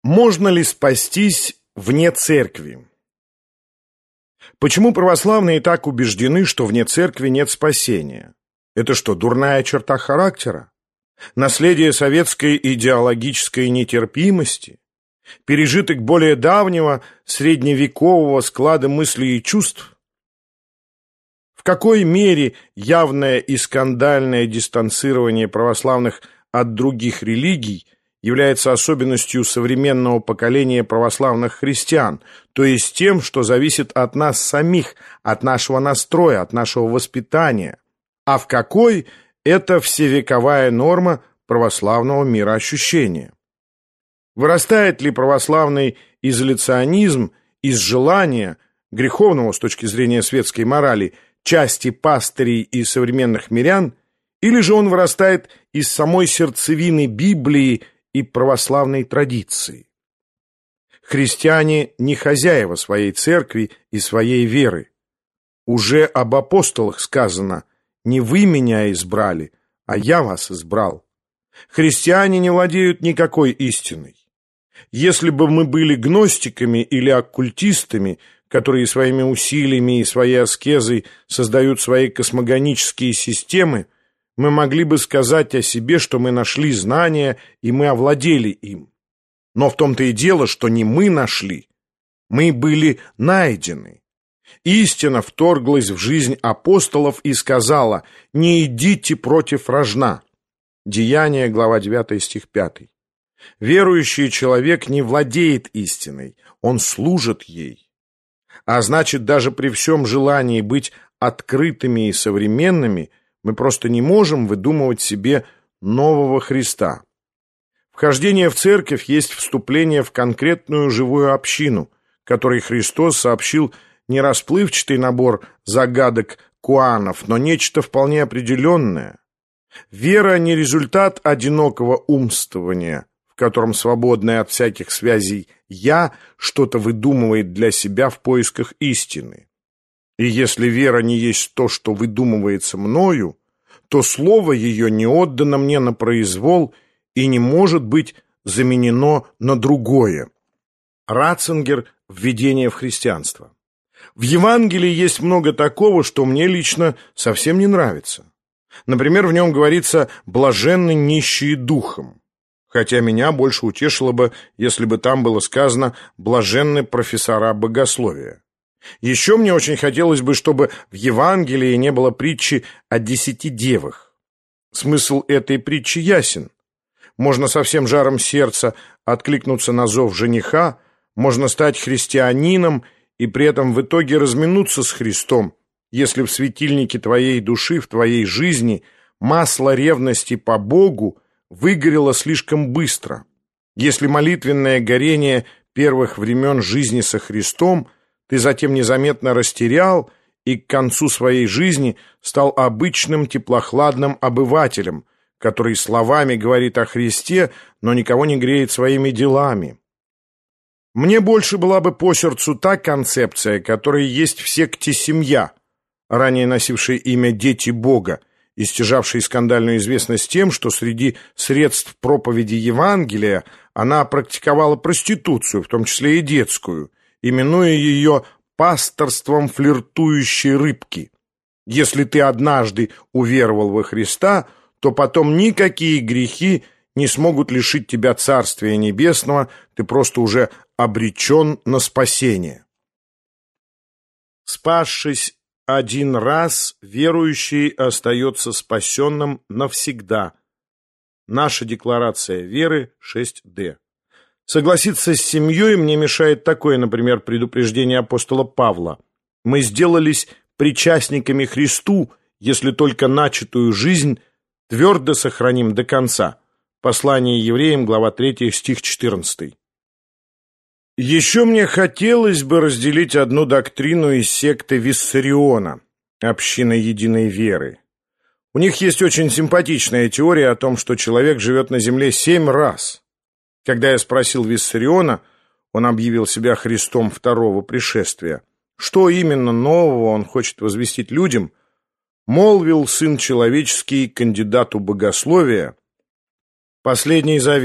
Можно ли спастись вне церкви? Почему православные так убеждены, что вне церкви нет спасения? Это что, дурная черта характера? Наследие советской идеологической нетерпимости? Пережиток более давнего средневекового склада мыслей и чувств? В какой мере явное и скандальное дистанцирование православных от других религий является особенностью современного поколения православных христиан, то есть тем, что зависит от нас самих, от нашего настроя, от нашего воспитания, а в какой это всевековая норма православного мироощущения? Вырастает ли православный изоляционизм из желания, греховного с точки зрения светской морали, части пастырей и современных мирян, или же он вырастает из самой сердцевины Библии и православной традиции? Христиане не хозяева своей церкви и своей веры. Уже об апостолах сказано: «Не вы меня избрали, а я вас избрал». Христиане не владеют никакой истиной. Если бы мы были гностиками или оккультистами, которые своими усилиями и своей аскезой создают свои космогонические системы, мы могли бы сказать о себе, что мы нашли знания и мы овладели им. Но в том-то и дело, что не мы нашли, мы были найдены. Истина вторглась в жизнь апостолов и сказала: «Не идите против рожна». Деяния, глава 9, стих 5. Верующий человек не владеет истиной, он служит ей. А значит, даже при всем желании быть открытыми и современными, мы просто не можем выдумывать себе нового Христа. Вхождение в церковь есть вступление в конкретную живую общину, которой Христос сообщил не расплывчатый набор загадок куанов, но нечто вполне определенное. Вера не результат одинокого умствования, в котором свободное от всяких связей «я» что-то выдумывает для себя в поисках истины. И если вера не есть то, что выдумывается мною, то слово ее не отдано мне на произвол и не может быть заменено на другое. Ратцингер. Введение в христианство. В Евангелии есть много такого, что мне лично совсем не нравится. Например, в нем говорится «блаженны нищие духом», хотя меня больше утешило бы, если бы там было сказано «блаженны профессора богословия». Еще мне очень хотелось бы, чтобы в Евангелии не было притчи о 10 девах. Смысл этой притчи ясен. Можно со всем жаром сердца откликнуться на зов жениха, можно стать христианином и при этом в итоге разминуться с Христом, если в светильнике твоей души, в твоей жизни масло ревности по Богу выгорело слишком быстро. Если молитвенное горение первых времен жизни со Христом ты затем незаметно растерял и к концу своей жизни стал обычным теплохладным обывателем, который словами говорит о Христе, но никого не греет своими делами. Мне больше была бы по сердцу та концепция, которая есть в секте «Семья», ранее носившей имя «Дети Бога», и стяжавшей скандальную известность тем, что среди средств проповеди Евангелия она практиковала проституцию, в том числе и детскую, именуя ее пасторством флиртующей рыбки. Если ты однажды уверовал во Христа, то потом никакие грехи не смогут лишить тебя Царствия Небесного, ты просто уже обречен на спасение. Спасшись один раз, верующий остается спасенным навсегда. Наша декларация веры 6D. Согласиться с семьей мне мешает такое, например, предупреждение апостола Павла. Мы сделались причастниками Христу, если только начатую жизнь твердо сохраним до конца. Послание евреям, глава 3, стих 14. Еще мне хотелось бы разделить одну доктрину из секты Виссариона, общины единой веры. У них есть очень симпатичная теория о том, что человек живет на земле 7 раз. Когда я спросил Виссариона, он объявил себя Христом второго пришествия, что именно нового он хочет возвестить людям, молвил сын человеческий кандидату богословия: последний завет,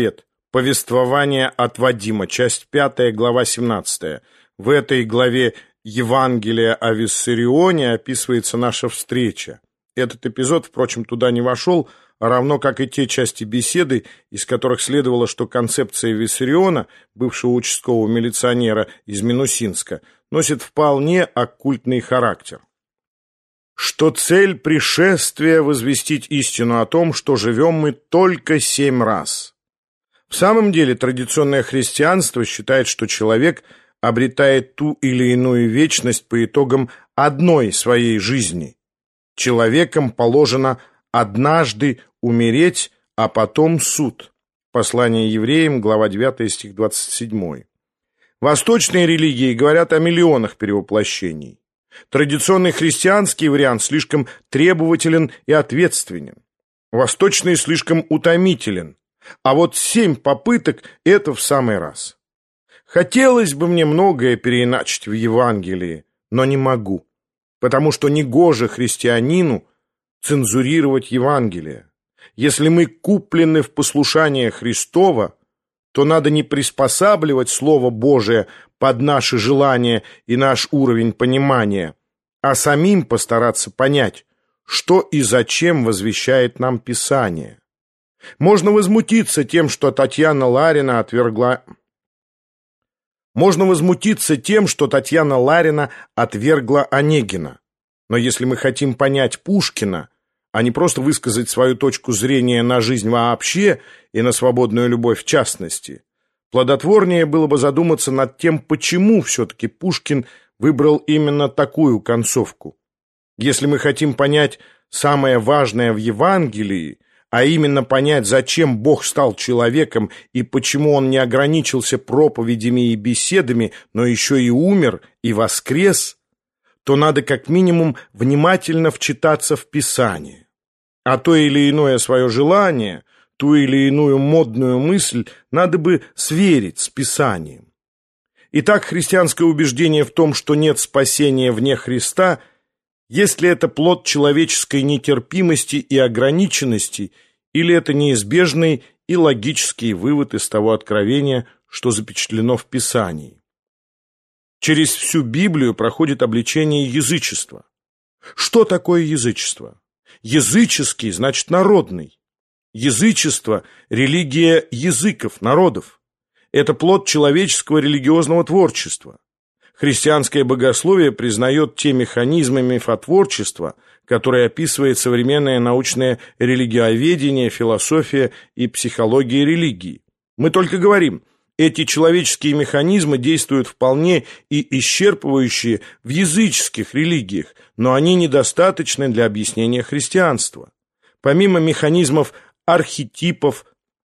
Повествование от Вадима, часть 5, глава 17. В этой главе Евангелия о Виссарионе описывается наша встреча. Этот эпизод, впрочем, туда не вошел, равно как и те части беседы, из которых следовало, что концепция Виссариона, бывшего участкового милиционера из Минусинска, носит вполне оккультный характер. Что цель пришествия — возвестить истину о том, что живем мы только 7 раз. В самом деле традиционное христианство считает, что человек обретает ту или иную вечность по итогам одной своей жизни. Человеком положено однажды умереть, а потом суд. Послание евреям, глава 9, стих 27. Восточные религии говорят о миллионах перевоплощений. Традиционный христианский вариант слишком требователен и ответственен. Восточный слишком утомителен. А вот 7 попыток — это в самый раз. Хотелось бы мне многое переиначить в Евангелии, но не могу, потому что негоже христианину цензурировать Евангелие. Если мы куплены в послушание Христово, то надо не приспосабливать Слово Божие под наши желания и наш уровень понимания, а самим постараться понять, что и зачем возвещает нам Писание. Можно возмутиться тем, что Татьяна Ларина отвергла Онегина. Но если мы хотим понять Пушкина, а не просто высказать свою точку зрения на жизнь вообще и на свободную любовь в частности, плодотворнее было бы задуматься над тем, почему все-таки Пушкин выбрал именно такую концовку. Если мы хотим понять самое важное в Евангелии, а именно понять, зачем Бог стал человеком и почему Он не ограничился проповедями и беседами, но еще и умер и воскрес, то надо как минимум внимательно вчитаться в Писание. А то или иное свое желание, ту или иную модную мысль надо бы сверить с Писанием. Итак, христианское убеждение в том, что нет спасения вне Христа, есть ли это плод человеческой нетерпимости и ограниченности, или это неизбежный и логический вывод из того откровения, что запечатлено в Писании. Через всю Библию проходит обличение язычества. Что такое язычество? Языческий значит народный. Язычество – религия языков, народов. Это плод человеческого религиозного творчества. Христианское богословие признает те механизмы мифотворчества, которые описывает современное научное религиоведение, философия и психология религии. Мы только говорим, эти человеческие механизмы действуют вполне и исчерпывающие в языческих религиях, но они недостаточны для объяснения христианства. Помимо механизмов архетипов,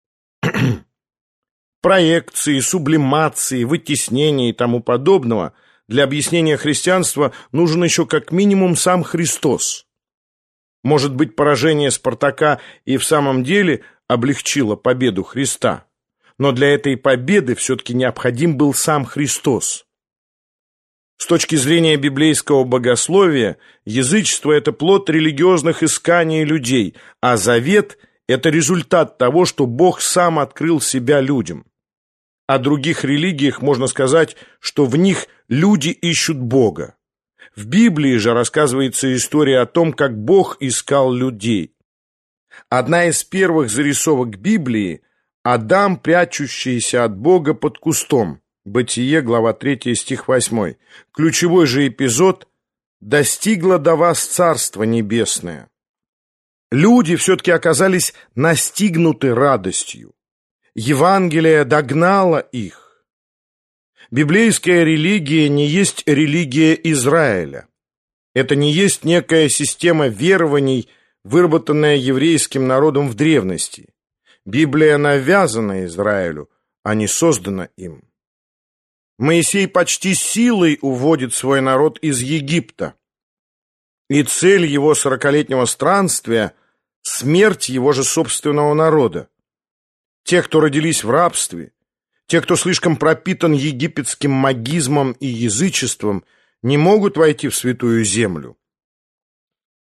проекции, сублимации, вытеснения и тому подобного, для объяснения христианства нужен еще как минимум сам Христос. Может быть, поражение Спартака и в самом деле облегчило победу Христа, но для этой победы все-таки необходим был сам Христос. С точки зрения библейского богословия, язычество – это плод религиозных исканий людей, а завет – это результат того, что Бог сам открыл себя людям. О других религиях можно сказать, что в них люди ищут Бога. В Библии же рассказывается история о том, как Бог искал людей. Одна из первых зарисовок Библии – Адам, прячущийся от Бога под кустом. Бытие, глава 3, стих 8. Ключевой же эпизод – «Достигло до вас Царство Небесное». Люди все-таки оказались настигнуты радостью. Евангелие догнало их. Библейская религия не есть религия Израиля. Это не есть некая система верований, выработанная еврейским народом в древности. Библия навязана Израилю, а не создана им. Моисей почти силой уводит свой народ из Египта. И цель его 40-летнего странствия – смерть его же собственного народа. Те, кто родились в рабстве, те, кто слишком пропитан египетским магизмом и язычеством, не могут войти в святую землю.